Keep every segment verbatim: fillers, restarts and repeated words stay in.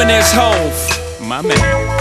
and there's Hove, my man.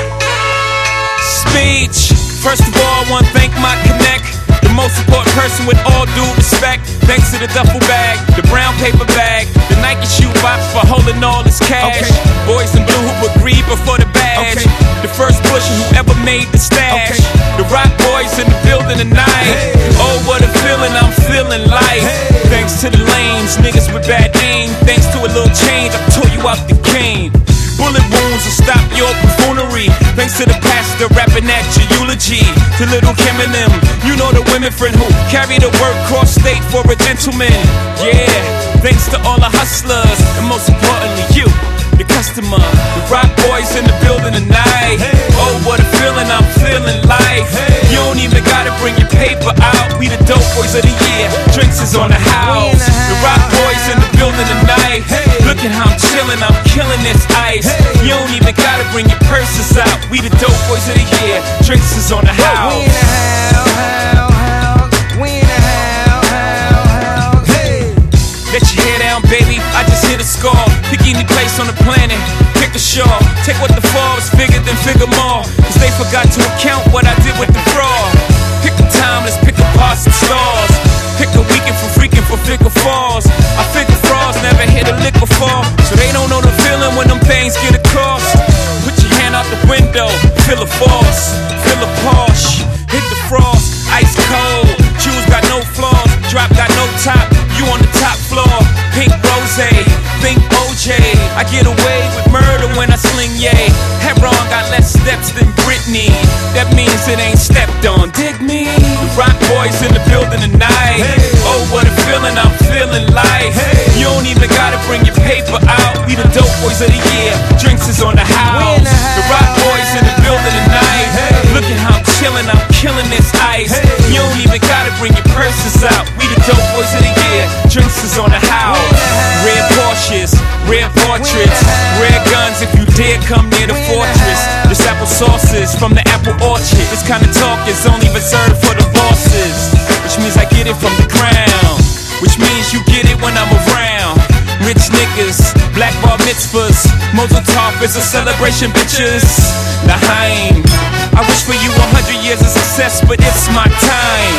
Speech. First of all, I want to thank my connect, the most important person with all due respect. Thanks to the duffel bag, the brown paper bag, the Nike shoe box for holding all this cash. Okay. Boys in blue who agreed before the badge. Okay. The first pusher who ever made the stash. Okay. The rock boys in the building tonight. Hey. Oh, what a feeling, I'm feeling life. Hey. Thanks to the lanes, niggas with bad aim. Thanks to a little change, I tore you out the game. Bullet wounds will stop your buffoonery. Thanks to the pastor rapping at your eulogy. To little Kim and them, you know the women friend who carry the word cross state for a gentleman. Yeah, thanks to all the hustlers, and most importantly you, the customer. The rock boys in the building tonight. Hey. Oh, what a feeling, I'm feeling life. Hey. You don't even gotta bring your paper out. We the dope boys of the year, drinks is on the house. The, the rock boys in the building tonight. Hey. Look at how I'm chilling, I'm killing this ice. Hey. You don't even gotta bring your purses out. We the dope boys of the year, drinks is on the house. We in the house, house, house. We in the house, house, house. Hey. Let your hair down, baby, I just hit a score. Pick any place on the planet, pick a shore. Take what the fall is bigger than figure more. Cause they forgot to account what I did with the fraud. Pick a time, let's pick apart some stars. Pick a weekend for freaking for figure falls. I figure frauds never hit a lick before, so they don't know the feeling when them things get across. Put your hand out the window, feel a force, feel a Porsche, hit the frost, ice cold. Shoes got no flaws, drop got no top. You on the top floor, pink rose, think O J. I get away with murder when I sling yay. Heron got less steps than Britney. That means it ain't stepped on, dig me? The rock boys in the building tonight. Hey. Oh, what a feeling, I'm feeling life. Hey. You don't even gotta bring your paper out. We the dope boys of the year, drinks is on the house. The, house. The rock boys in the building tonight. Hey. Look at how I'm chilling, I'm killing this ice. Hey. You don't even gotta bring your purses out. We the dope boys of the year, drinks is on the house. Red Porsches, red portraits, red guns if you dare come near the fortress. This apple sauces from the apple orchard. This kind of talk is only reserved for the bosses, which means I get it from the ground, which means you get it when I'm around. Rich niggas, black bar mitzvahs, Mazel Tov is a celebration, bitches. L'chaim, I wish for you a hundred years of success, but it's my time.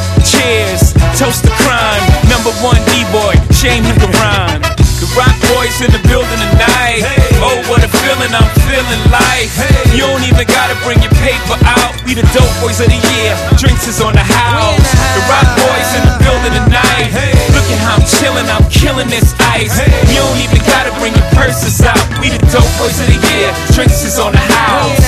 Cheers, toast to crime. Number one D-boy, shame he can rhyme. The rock boys in the building tonight. Hey. Oh, what a feeling, I'm feeling life. Hey. You don't even gotta bring your paper out. We the dope boys of the year, drinks is on the house. The rock boys in the building tonight. Hey. Look at how I'm chilling, I'm killing this ice. Hey. You don't even gotta bring your purses out. We the dope boys of the year, drinks is on the house.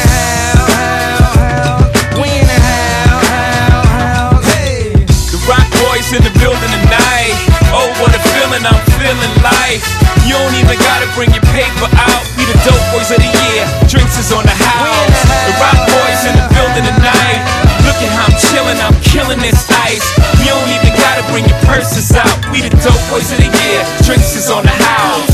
In the building tonight. Oh, what a feeling, I'm feeling life. You don't even gotta bring your paper out. We the dope boys of the year, drinks is on the house. The rock boys in the building tonight. Look at how I'm chilling, I'm killing this ice. You don't even gotta bring your purses out. We the dope boys of the year, drinks is on the house.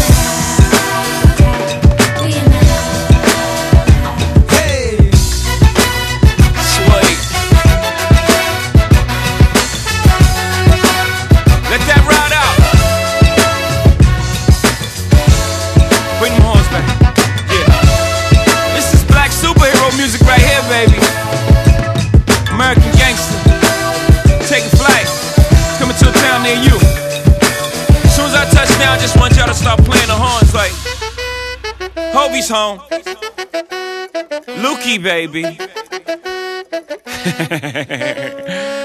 I just want y'all to start playing the horns like Hobie's home, Lukey baby.